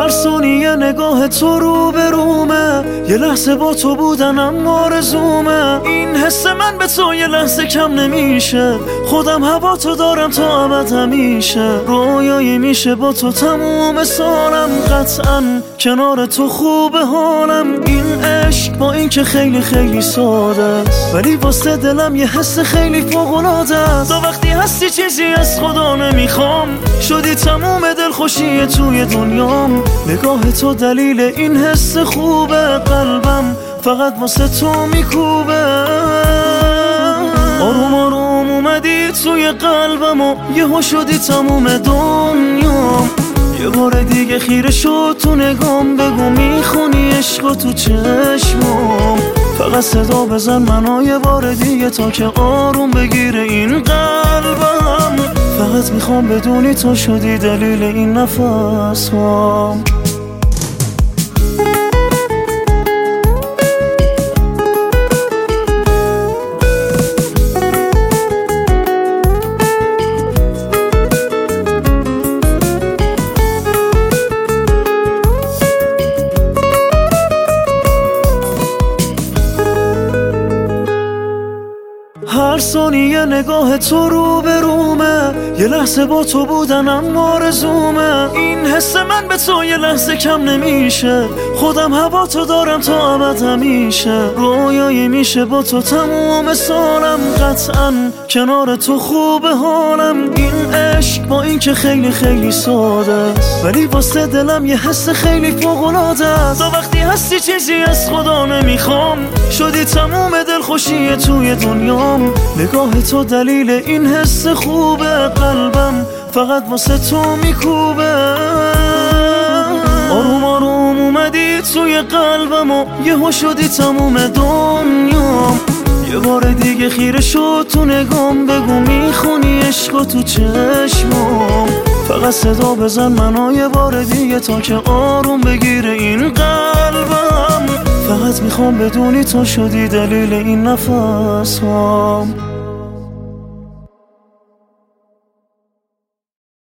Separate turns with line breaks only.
هر ثانیه نگاه تو رو به رومه، یه لحظه با تو بودنم آرزومه. این حس من به تو یه لحظه کم نمیشه، خودم هوا تو دارم تا ابد همیشه. رویایی میشه با تو تموم سالم، قطعا کنار تو خوبه حالم. این عشق با این که خیلی خیلی ساده است، ولی واسه دلم یه حس خیلی فوق‌العاده است. تا وقتی هستی چیزی از خدا نمیخوام، شدی تموم دلخوشی توی دنیام. نگاه تو دلیل این حس خوبه، قلبم فقط واسه تو میکوبه. آروم آروم اومدی توی قلبم و یهو شدی تموم دنیام. یه بار دیگه خیره شد تو نگام، بگو میخونی عشق تو چشمام. فقط صدا بزن منو یه بار دیگه تا که آروم بگیره این قلبم. فقط میخوام بدونی تو شدی دلیل این نفس هام. هر ثانیه نگاه تو رو به رومه، یه لحظه با تو بودنم آرزومه. این حس من به تو یه لحظه کم نمیشه، خودم هوا تو دارم تا ابد همیشه. رویایی میشه با تو تموم سالم، قطعا کنار تو خوبه حالم. این عشق با این که خیلی خیلی ساده است، ولی واسه دلم یه حس خیلی فوق‌العاده است. تا وقتی هستی چیزی از خدا نمیخوام، شدی تموم دلخوشی توی دنیام. نگاه تو دلیل این حس خوبه، قلبم فقط واسه تو میکوبه. آروم آروم اومدی توی قلبم و یهو شدی تموم دنیام. یه بار دیگه خیره شد تو نگام، بگو میخونی عشق تو چشمام. فقط صدا بزن منو یه بار دیگه تا که آروم بگیره این قلبم. فقط میخوام بدونی تو شدی دلیل این نفس هام.